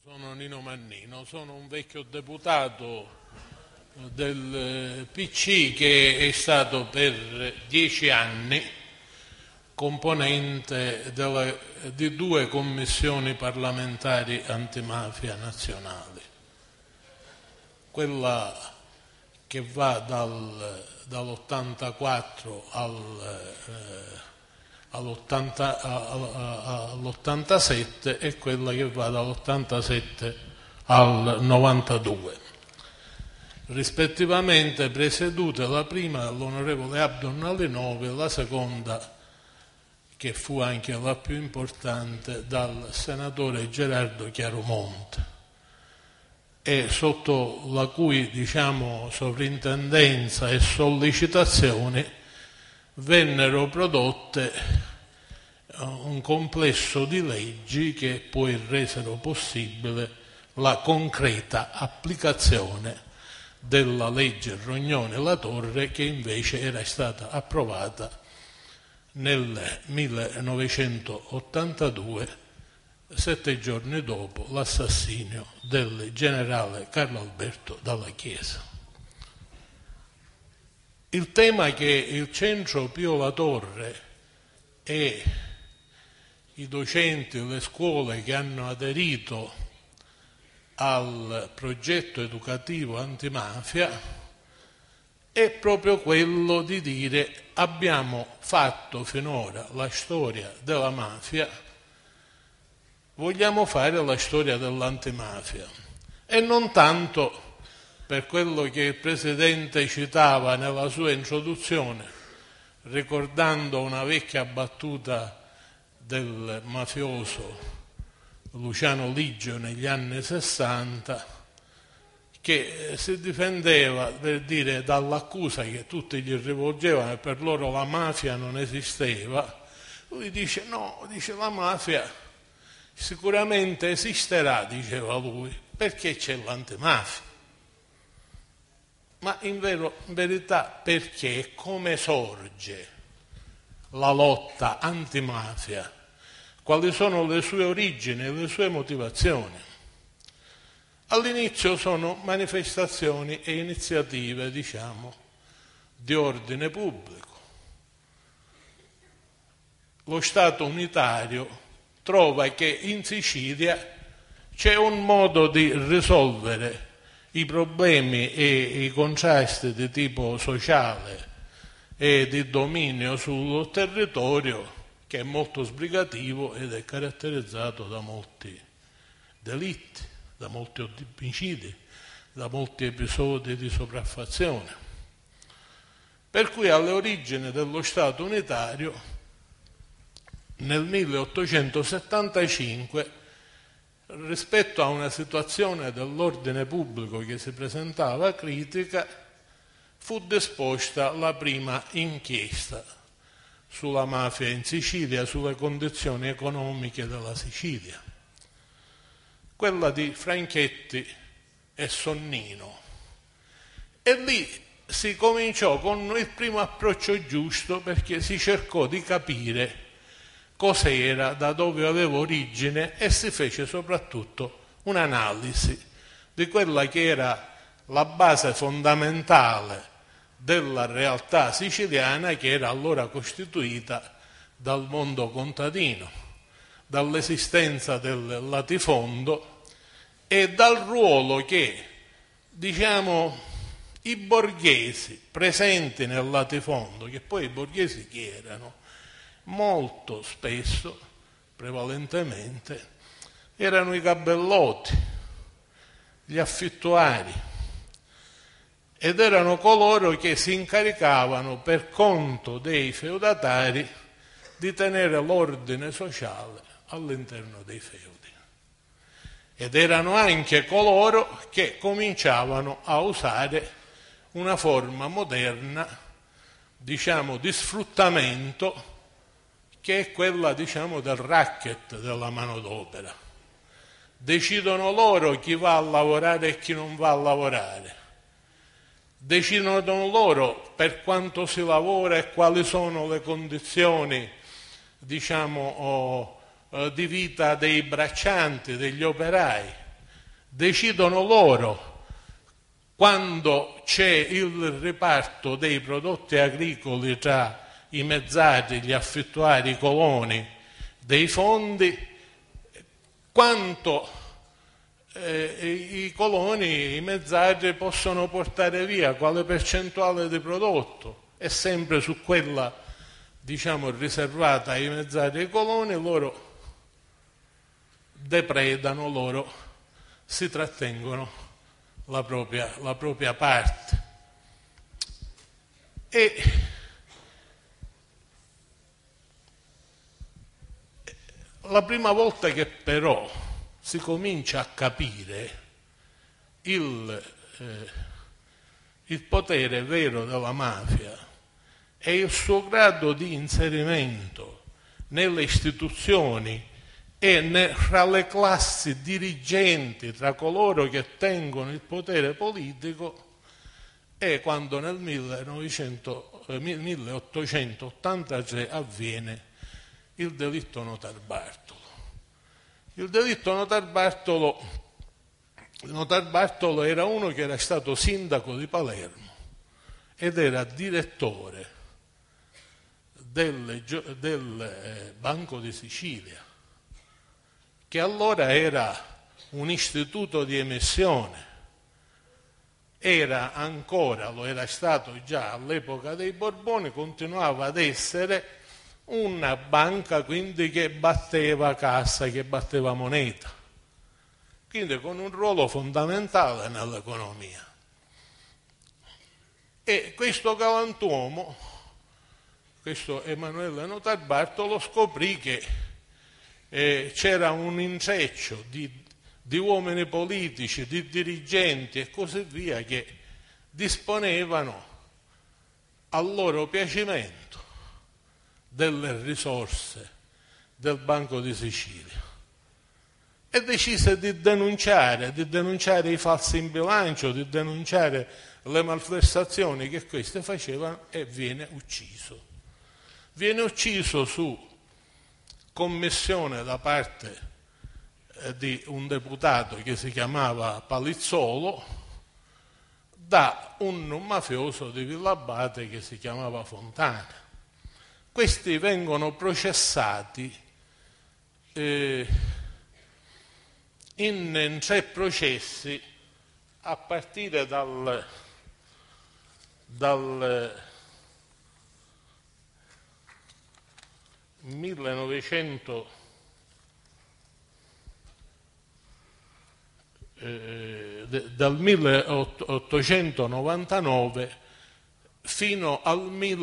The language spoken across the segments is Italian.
Sono Nino Mannino, sono un vecchio deputato del PC che è stato per 10 anni componente di 2 commissioni parlamentari antimafia nazionali. Quella che va dall'84 all'87 e quella che va dall'87 al 92, rispettivamente presiedute la prima dall'onorevole Abdon Alinov e la seconda, che fu anche la più importante, dal senatore Gerardo Chiaromonte, e sotto la cui sovrintendenza e sollecitazioni vennero prodotte un complesso di leggi che poi resero possibile la concreta applicazione della legge Rognoni-La Torre, che invece era stata approvata nel 1982, 7 giorni dopo l'assassinio del generale Carlo Alberto Dalla Chiesa. Il tema che il Centro Pio La Torre e i docenti, le scuole che hanno aderito al progetto educativo antimafia è proprio quello di dire: abbiamo fatto finora la storia della mafia, vogliamo fare la storia dell'antimafia. E non tanto per quello che il Presidente citava nella sua introduzione, ricordando una vecchia battuta del mafioso Luciano Ligio negli anni 60, che si difendeva, per dire, dall'accusa che tutti gli rivolgevano, e per loro la mafia non esisteva. Lui dice: no, dice, la mafia sicuramente esisterà, diceva lui, perché c'è l'antimafia. Ma in verità perché e come sorge la lotta antimafia? Quali sono le sue origini e le sue motivazioni? All'inizio sono manifestazioni e iniziative, di ordine pubblico. Lo Stato unitario trova che in Sicilia c'è un modo di risolvere i problemi e i contrasti di tipo sociale e di dominio sul territorio, che è molto sbrigativo ed è caratterizzato da molti delitti, da molti omicidi, da molti episodi di sopraffazione. Per cui alle origini dello Stato unitario, nel 1875, rispetto a una situazione dell'ordine pubblico che si presentava critica, fu disposta la prima inchiesta sulla mafia in Sicilia, sulle condizioni economiche della Sicilia, quella di Franchetti e Sonnino. E lì si cominciò con il primo approccio giusto, perché si cercò di capire cos'era, da dove aveva origine, e si fece soprattutto un'analisi di quella che era la base fondamentale della realtà siciliana, che era allora costituita dal mondo contadino, dall'esistenza del latifondo e dal ruolo che, i borghesi presenti nel latifondo, che poi i borghesi chi erano? Molto spesso, prevalentemente, erano i gabellotti, gli affittuari, ed erano coloro che si incaricavano per conto dei feudatari di tenere l'ordine sociale all'interno dei feudi. Ed erano anche coloro che cominciavano a usare una forma moderna, di sfruttamento, che è quella, del racket della manodopera. Decidono loro chi va a lavorare e chi non va a lavorare. Decidono loro per quanto si lavora e quali sono le condizioni, di vita dei braccianti, degli operai. decidono loro quando c'è il riparto dei prodotti agricoli tra i mezzadri, gli affittuari, i coloni, dei fondi, quanto i coloni, i mezzadri possono portare via, quale percentuale di prodotto, è sempre su quella, diciamo, riservata ai mezzadri e ai coloni. Loro depredano, loro si trattengono la propria parte. E la prima volta che però si comincia a capire il potere vero della mafia e il suo grado di inserimento nelle istituzioni e fra le classi dirigenti, tra coloro che tengono il potere politico, è quando nel 1883 avviene il delitto Notarbartolo. Il delitto Notarbartolo era uno che era stato sindaco di Palermo ed era direttore del Banco di Sicilia, che allora era un istituto di emissione, era ancora, lo era stato già all'epoca dei Borboni, continuava ad essere una banca quindi che batteva cassa, che batteva moneta, quindi con un ruolo fondamentale nell'economia. E questo galantuomo, questo Emanuele Notarbartolo, scoprì che c'era un intreccio di uomini politici, di dirigenti e così via, che disponevano al loro piacimento delle risorse del Banco di Sicilia, e decise di denunciare i falsi in bilancio, di denunciare le malversazioni che questi facevano, e viene ucciso. Viene ucciso su commissione da parte di un deputato che si chiamava Palizzolo, da un mafioso di Villabate che si chiamava Fontana. Questi vengono processati in 3 processi a partire dal 1899 fino al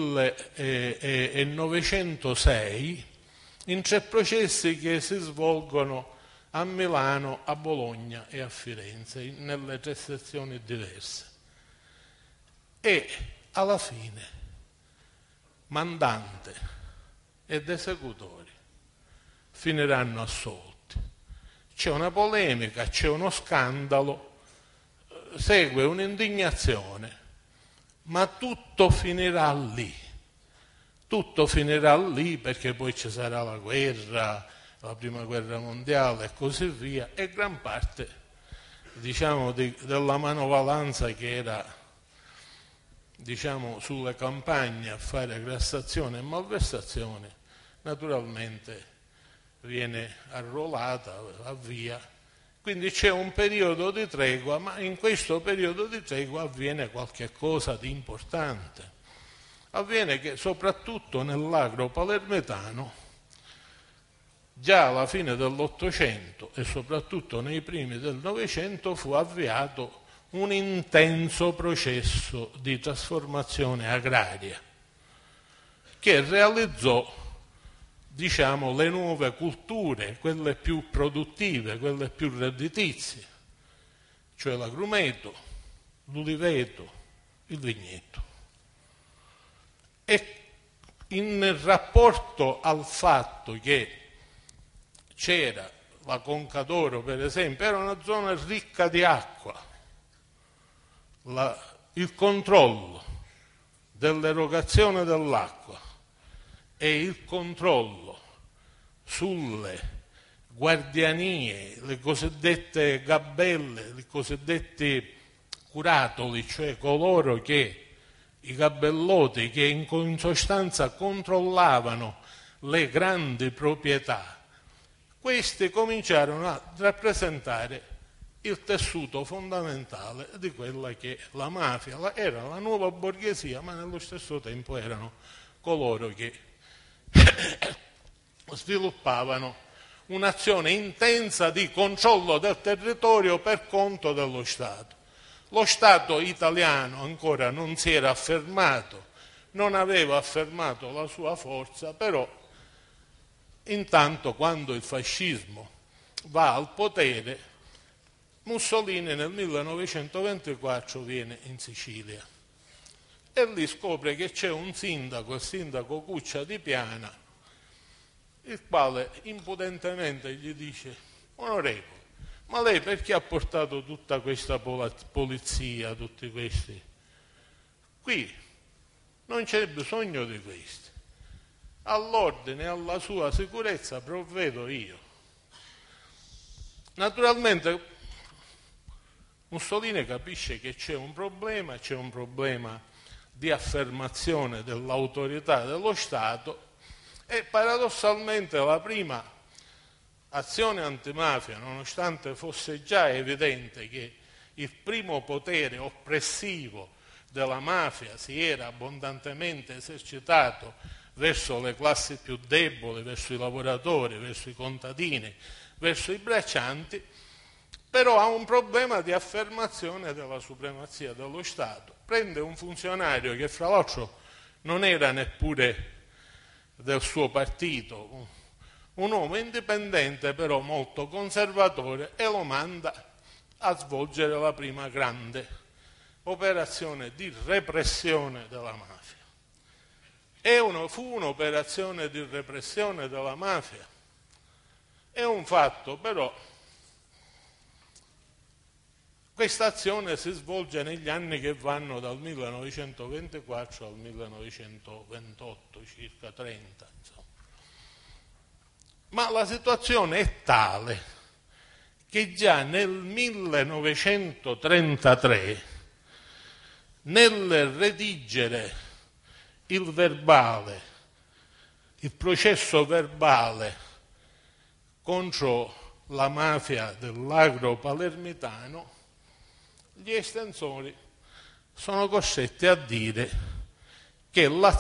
1906, in 3 processi che si svolgono a Milano, a Bologna e a Firenze, nelle 3 sezioni diverse. E alla fine mandante ed esecutori finiranno assolti. C'è una polemica, c'è uno scandalo, segue un'indignazione, ma tutto finirà lì. Tutto finirà lì, perché poi ci sarà la guerra, la prima guerra mondiale e così via, e gran parte, diciamo, della manovalanza che era, diciamo, sulle campagne a fare grassazione e malversazione, naturalmente viene arruolata, va via. Quindi c'è un periodo di tregua, ma in questo periodo di tregua avviene qualche cosa di importante. Avviene che soprattutto nell'agro palermitano, già alla fine dell'Ottocento e soprattutto nei primi del Novecento, fu avviato un intenso processo di trasformazione agraria che realizzò, diciamo, le nuove culture, quelle più produttive, quelle più redditizie, cioè l'agrumeto, l'uliveto, il vigneto. E in rapporto al fatto che c'era la Conca d'Oro, per esempio, era una zona ricca di acqua, il controllo dell'erogazione dell'acqua e il controllo sulle guardianie, le cosiddette gabelle, i cosiddetti curatoli, cioè coloro che, i gabellotti che in sostanza controllavano le grandi proprietà, questi cominciarono a rappresentare il tessuto fondamentale di quella che la mafia era, la nuova borghesia, ma nello stesso tempo erano coloro che sviluppavano un'azione intensa di controllo del territorio per conto dello Stato. Lo Stato italiano ancora non si era affermato, non aveva affermato la sua forza, però intanto quando il fascismo va al potere, Mussolini nel 1924 viene in Sicilia e lì scopre che c'è un sindaco, il sindaco Cuccia di Piana, il quale impudentemente gli dice: onorevole, ma lei perché ha portato tutta questa polizia, tutti questi? Qui non c'è bisogno di questi. All'ordine e alla sua sicurezza provvedo io. Naturalmente Mussolini capisce che c'è un problema di affermazione dell'autorità dello Stato e paradossalmente la prima azione antimafia, nonostante fosse già evidente che il primo potere oppressivo della mafia si era abbondantemente esercitato verso le classi più deboli, verso i lavoratori, verso i contadini, verso i braccianti, però ha un problema di affermazione della supremazia dello Stato. Prende un funzionario che fra l'altro non era neppure del suo partito, un uomo indipendente però molto conservatore, e lo manda a svolgere la prima grande operazione di repressione della mafia. Fu un'operazione di repressione della mafia. È un fatto, però questa azione si svolge negli anni che vanno dal 1924 al 1928, circa 30, insomma. Ma la situazione è tale che già nel 1933, nel redigere il processo verbale contro la mafia dell'agro palermitano, gli estensori sono costretti a dire che la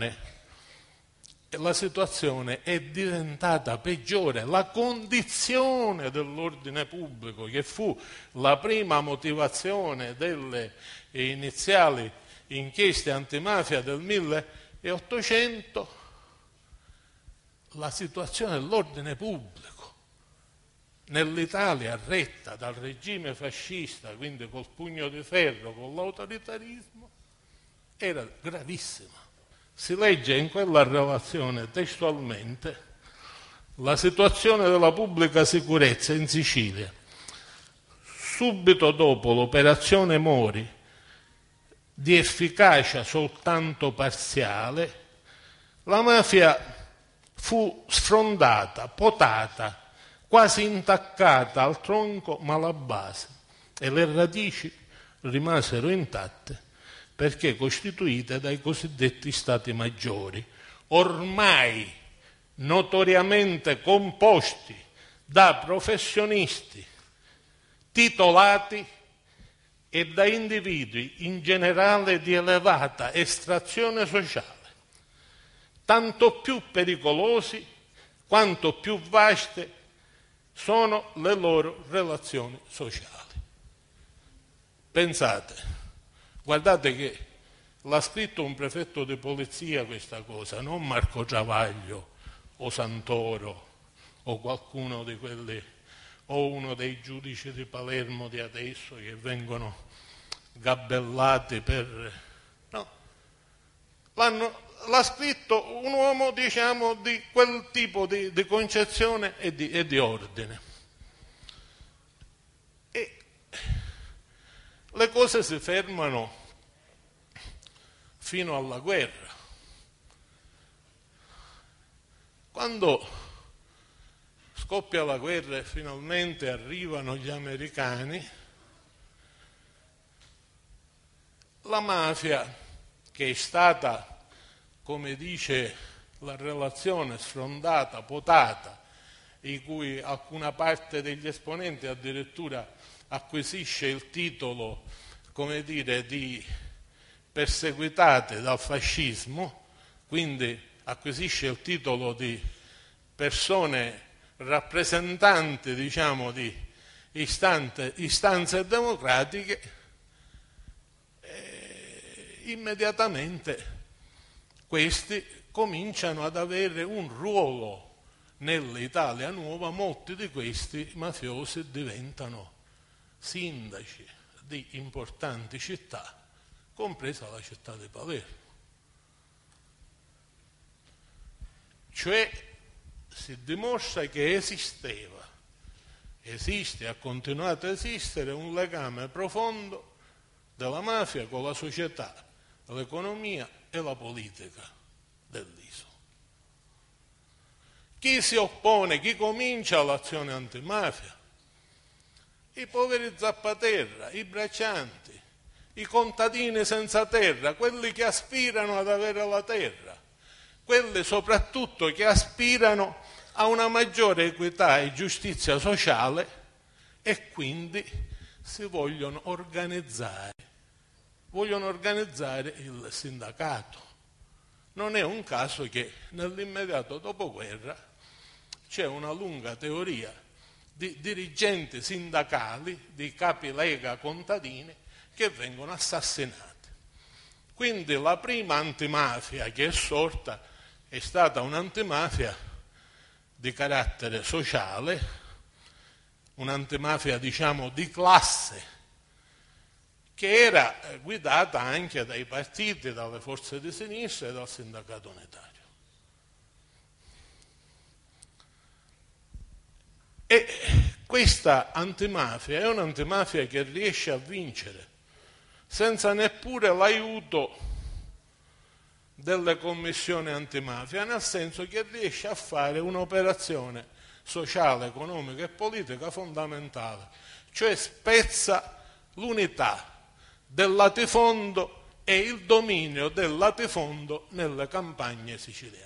situazione è diventata peggiore. La condizione dell'ordine pubblico, che fu la prima motivazione delle iniziali inchieste antimafia del 1800, la situazione dell'ordine pubblico nell'Italia retta dal regime fascista, quindi col pugno di ferro, con l'autoritarismo, era gravissima. Si legge in quella relazione testualmente la situazione della pubblica sicurezza in Sicilia. Subito dopo l'operazione Mori, di efficacia soltanto parziale, la mafia fu sfrondata, potata, quasi intaccata al tronco ma alla base, e le radici rimasero intatte perché costituite dai cosiddetti stati maggiori, ormai notoriamente composti da professionisti titolati e da individui in generale di elevata estrazione sociale, tanto più pericolosi quanto più vaste sono le loro relazioni sociali. Pensate, guardate che l'ha scritto un prefetto di polizia questa cosa, non Marco Travaglio o Santoro o qualcuno di quelli, o uno dei giudici di Palermo di adesso che vengono gabellati per... No, l'ha scritto un uomo, diciamo, di quel tipo di concezione e di ordine. E le cose si fermano fino alla guerra. Quando scoppia la guerra e finalmente arrivano gli americani, la mafia, che è stata, come dice la relazione, sfrondata, potata, in cui alcuna parte degli esponenti addirittura acquisisce il titolo, come dire, di perseguitate dal fascismo, quindi acquisisce il titolo di persone rappresentanti, diciamo, di istanze democratiche, immediatamente questi cominciano ad avere un ruolo nell'Italia nuova. Molti di questi mafiosi diventano sindaci di importanti città, compresa la città di Palermo. Cioè si dimostra che esiste e ha continuato a esistere un legame profondo della mafia con la società, l'economia e la politica dell'isola. Chi si oppone, chi comincia l'azione antimafia? I poveri zappaterra, i braccianti, i contadini senza terra, quelli che aspirano ad avere la terra, quelli soprattutto che aspirano a una maggiore equità e giustizia sociale e quindi si vogliono organizzare il sindacato. Non è un caso che nell'immediato dopoguerra c'è una lunga teoria di dirigenti sindacali, di capi lega contadini che vengono assassinati. Quindi la prima antimafia che è sorta è stata un'antimafia di carattere sociale, un'antimafia, diciamo, di classe, che era guidata anche dai partiti, dalle forze di sinistra e dal sindacato unitario. E questa antimafia è un'antimafia che riesce a vincere senza neppure l'aiuto delle commissioni antimafia, nel senso che riesce a fare un'operazione sociale, economica e politica fondamentale, cioè spezza l'unità del latifondo e il dominio del latifondo nelle campagne siciliane.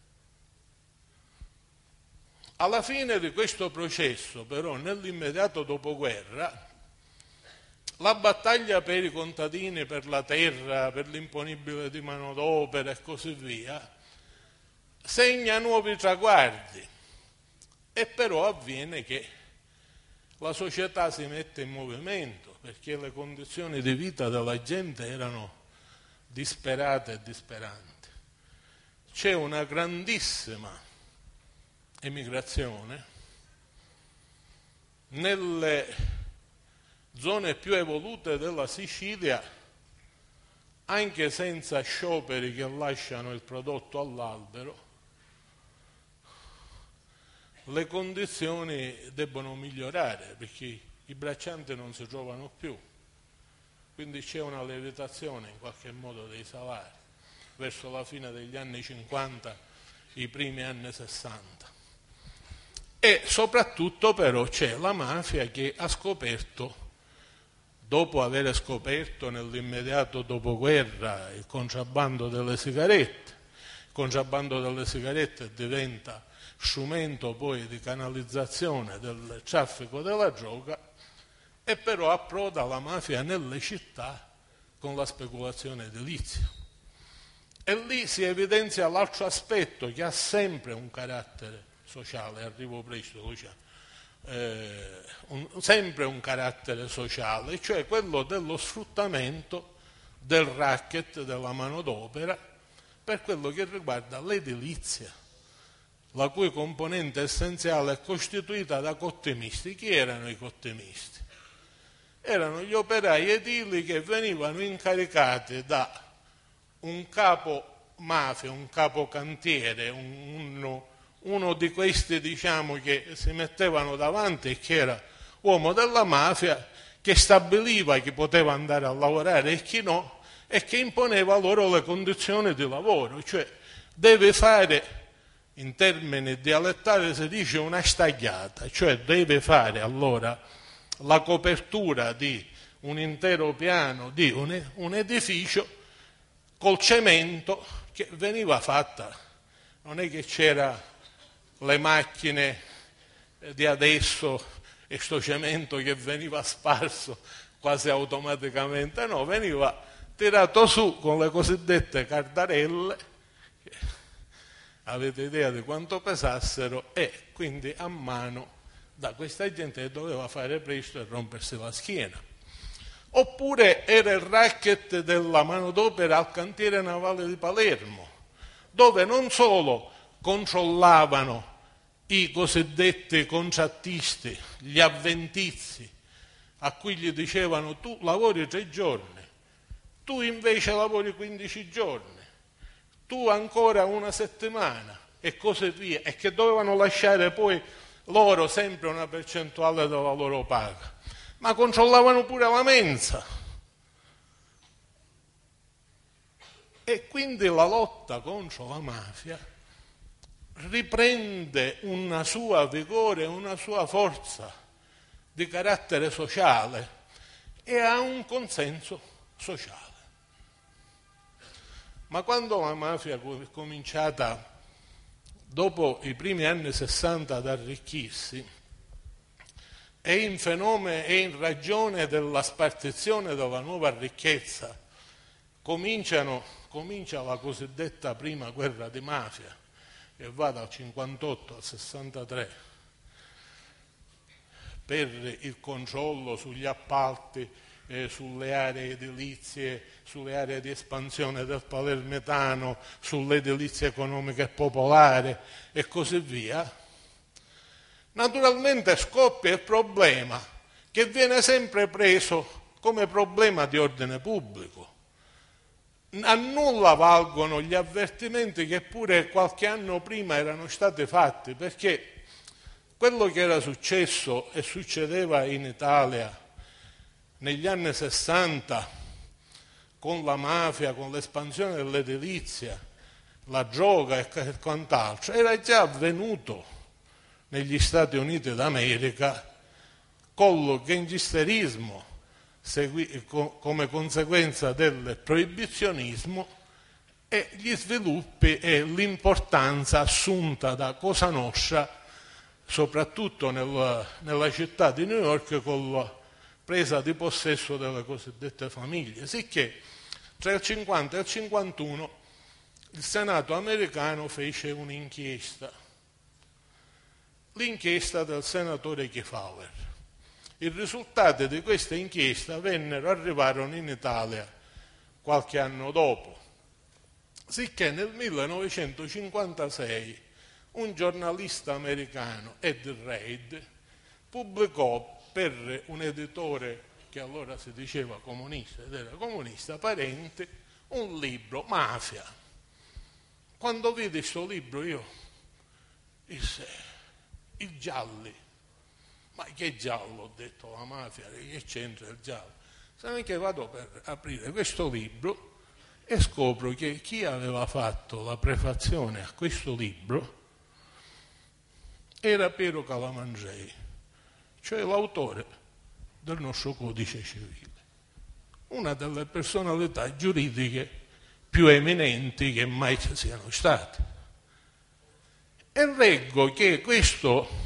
Alla fine di questo processo, però, nell'immediato dopoguerra, la battaglia per i contadini, per la terra, per l'imponibile di manodopera e così via, segna nuovi traguardi, e però avviene che la società si mette in movimento perché le condizioni di vita della gente erano disperate e disperanti. C'è una grandissima emigrazione nelle zone più evolute della Sicilia, anche senza scioperi che lasciano il prodotto all'albero. Le condizioni debbono migliorare perché i braccianti non si trovano più, quindi c'è una lievitazione in qualche modo dei salari verso la fine degli anni 50, i primi anni 60. E soprattutto però c'è la mafia che ha scoperto, dopo aver scoperto nell'immediato dopoguerra il contrabbando delle sigarette. Il contrabbando delle sigarette diventa strumento poi di canalizzazione del traffico della droga, e però approda la mafia nelle città con la speculazione edilizia. E lì si evidenzia l'altro aspetto che ha sempre un carattere sociale, arrivo presto, Luciano, sempre un carattere sociale, cioè quello dello sfruttamento del racket, della manodopera, per quello che riguarda l'edilizia, la cui componente essenziale è costituita da cottimisti. Chi erano i cottimisti? Erano gli operai edili che venivano incaricati da un capo mafia, un capo cantiere, uno di questi, diciamo, che si mettevano davanti e che era uomo della mafia, che stabiliva chi poteva andare a lavorare e chi no, e che imponeva loro le condizioni di lavoro, cioè deve fare in termini dialettali si dice una stagliata, cioè deve fare allora la copertura di un intero piano di un edificio col cemento che veniva fatta. Non è che c'era le macchine di adesso e sto cemento che veniva sparso quasi automaticamente, no, veniva tirato su con le cosiddette cardarelle, che avete idea di quanto pesassero, e quindi a mano da questa gente che doveva fare presto e rompersi la schiena. Oppure era il racket della manodopera al cantiere navale di Palermo, dove non solo controllavano i cosiddetti contrattisti, gli avventizi, a cui gli dicevano tu lavori 3 giorni, tu invece lavori 15 giorni, tu ancora 1 settimana e così via, e che dovevano lasciare poi loro sempre una percentuale della loro paga, ma controllavano pure la mensa. E quindi la lotta contro la mafia riprende una sua vigore, una sua forza di carattere sociale e ha un consenso sociale. Ma quando la mafia è cominciata, dopo i primi anni 60, ad arricchirsi, e in ragione della spartizione della nuova ricchezza comincia la cosiddetta prima guerra di mafia, che va dal 58 al 63, per il controllo sugli appalti, sulle aree edilizie, sulle aree di espansione del palermitano, sull'edilizia economica e popolare e così via. Naturalmente scoppia il problema che viene sempre preso come problema di ordine pubblico. A nulla valgono gli avvertimenti che pure qualche anno prima erano stati fatti, perché quello che era successo e succedeva in Italia negli anni 60 con la mafia, con l'espansione dell'edilizia, la droga e quant'altro, era già avvenuto negli Stati Uniti d'America con lo gangsterismo come conseguenza del proibizionismo e gli sviluppi e l'importanza assunta da Cosa Nostra, soprattutto nella città di New York, con la presa di possesso delle cosiddette famiglie. Sicché tra il 50 e il 51 il Senato americano fece un'inchiesta, l'inchiesta del senatore Kefauver. I risultati di questa inchiesta arrivarono in Italia qualche anno dopo, sicché nel 1956 un giornalista americano, Ed Reid, pubblicò per un editore che allora si diceva comunista ed era comunista, Parenti, un libro, Mafia. Quando vidi questo libro io disse, i gialli, ma che giallo, ho detto, la mafia, che c'entra il giallo? Se che vado per aprire questo libro e scopro che chi aveva fatto la prefazione a questo libro era Piero Calamandrei, cioè l'autore del nostro codice civile, una delle personalità giuridiche più eminenti che mai ci siano state. E leggo che questo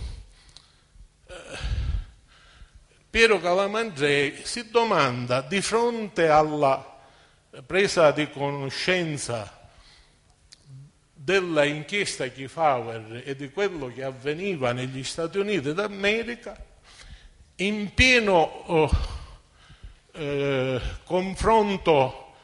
Piero Calamandrei si domanda, di fronte alla presa di conoscenza della inchiesta Kefauver e di quello che avveniva negli Stati Uniti d'America, in pieno confronto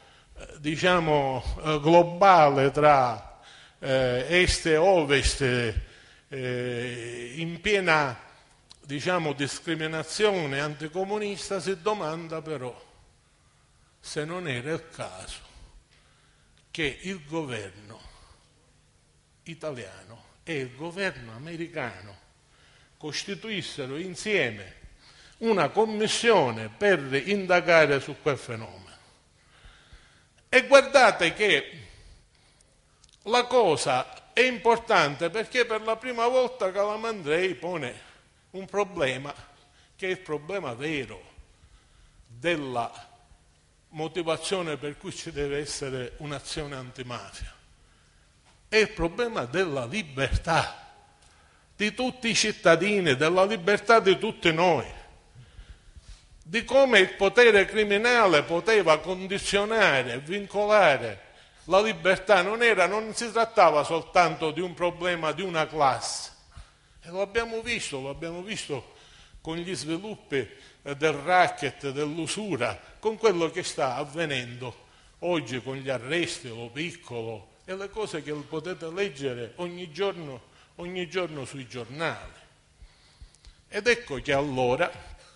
globale tra est e ovest, in piena discriminazione anticomunista, si domanda però se non era il caso che il governo italiano e il governo americano costituissero insieme una commissione per indagare su quel fenomeno. E guardate che la cosa è importante perché per la prima volta Calamandrei pone un problema che è il problema vero della motivazione per cui ci deve essere un'azione antimafia. È il problema della libertà di tutti i cittadini, della libertà di tutti noi, di come il potere criminale poteva condizionare, vincolare la libertà. Non si trattava soltanto di un problema di una classe, e lo abbiamo visto con gli sviluppi del racket, dell'usura, con quello che sta avvenendo oggi con gli arresti, lo piccolo, e le cose che potete leggere ogni giorno sui giornali. Ed ecco che allora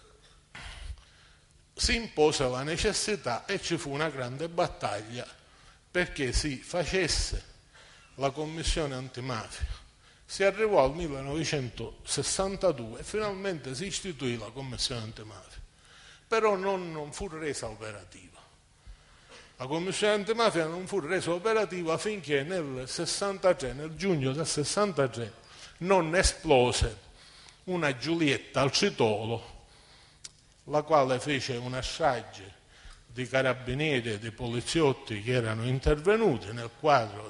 si impose la necessità e ci fu una grande battaglia perché si facesse la commissione antimafia. Si arrivò al 1962 e finalmente si istituì la commissione antimafia, però non fu resa operativa. La commissione antimafia non fu resa operativa finché nel giugno del 63, non esplose una Giulietta al Citolo, la quale fece una strage di carabinieri e di poliziotti che erano intervenuti nel quadro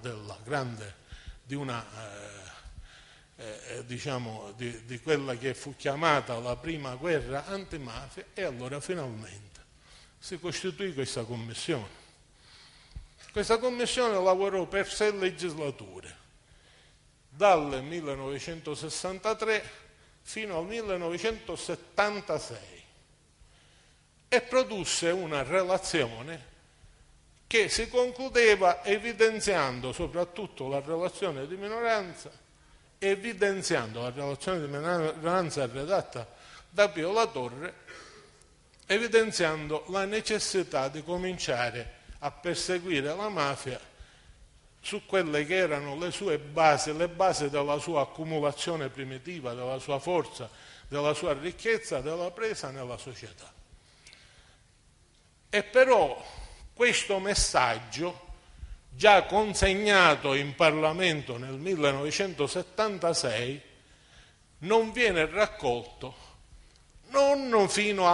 di quella che fu chiamata la prima guerra antimafia, e allora finalmente si costituì questa commissione. Questa commissione lavorò per 6 legislature, dal 1963 fino al 1976, e produsse una relazione che si concludeva evidenziando soprattutto la relazione di minoranza, evidenziando la relazione di minoranza redatta da Pio La Torre, evidenziando la necessità di cominciare a perseguire la mafia su quelle che erano le sue basi, le basi della sua accumulazione primitiva, della sua forza, della sua ricchezza, della presa nella società. E però questo messaggio, già consegnato in Parlamento nel 1976, non viene raccolto non fino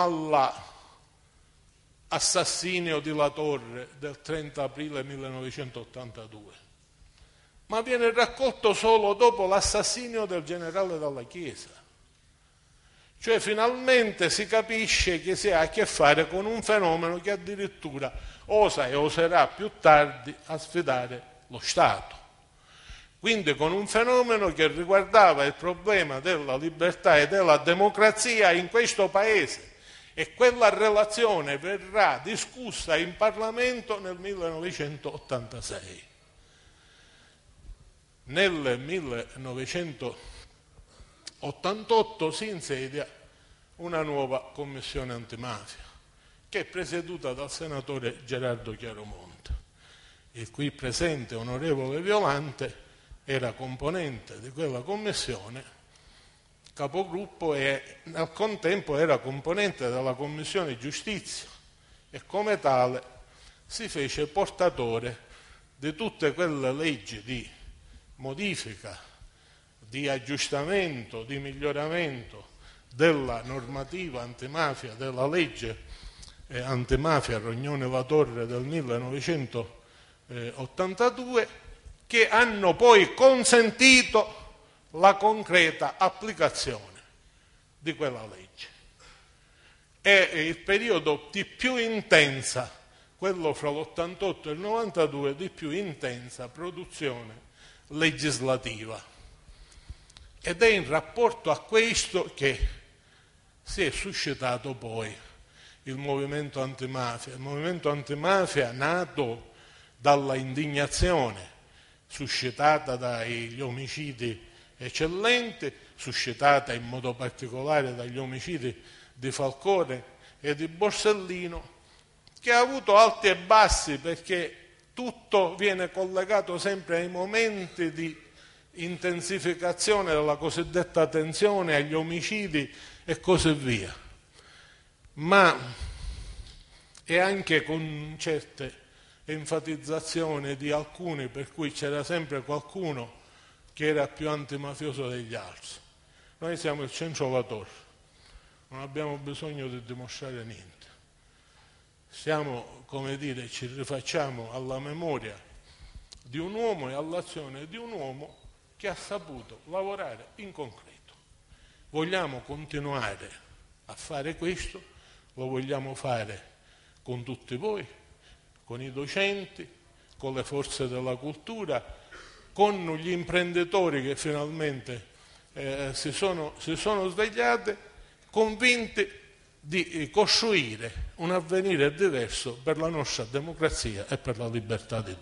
all'assassinio di La Torre del 30 aprile 1982, ma viene raccolto solo dopo l'assassinio del generale Dalla Chiesa. Cioè finalmente si capisce che si ha a che fare con un fenomeno che addirittura osa e oserà più tardi a sfidare lo Stato. Quindi con un fenomeno che riguardava il problema della libertà e della democrazia in questo Paese, e quella relazione verrà discussa in Parlamento nel 1986. Nel 1988 si insedia una nuova commissione antimafia, che è presieduta dal senatore Gerardo Chiaromonte. Il qui presente onorevole Violante era componente di quella commissione, capogruppo, e al contempo era componente della commissione giustizia, e come tale si fece portatore di tutte quelle leggi di modifica, di aggiustamento, di miglioramento della normativa antimafia, della legge antimafia Rognoni La Torre del 1982, che hanno poi consentito la concreta applicazione di quella legge. È il periodo di più intensa, quello fra l'88 e il 92, di più intensa produzione legislativa. Ed è in rapporto a questo che si è suscitato poi il movimento antimafia. Il movimento antimafia nato dalla indignazione suscitata dagli omicidi eccellenti, suscitata in modo particolare dagli omicidi di Falcone e di Borsellino, che ha avuto alti e bassi perché tutto viene collegato sempre ai momenti di intensificazione della cosiddetta tensione, agli omicidi e così via, ma è anche con certe enfatizzazioni di alcuni, per cui c'era sempre qualcuno che era più antimafioso degli altri. Noi siamo il centro della torre, non abbiamo bisogno di dimostrare niente. Siamo, come dire, ci rifacciamo alla memoria di un uomo e all'azione di un uomo che ha saputo lavorare in concreto. Vogliamo continuare a fare questo, lo vogliamo fare con tutti voi, con i docenti, con le forze della cultura, con gli imprenditori che finalmente si sono svegliati, convinti di costruire un avvenire diverso per la nostra democrazia e per la libertà di tutti.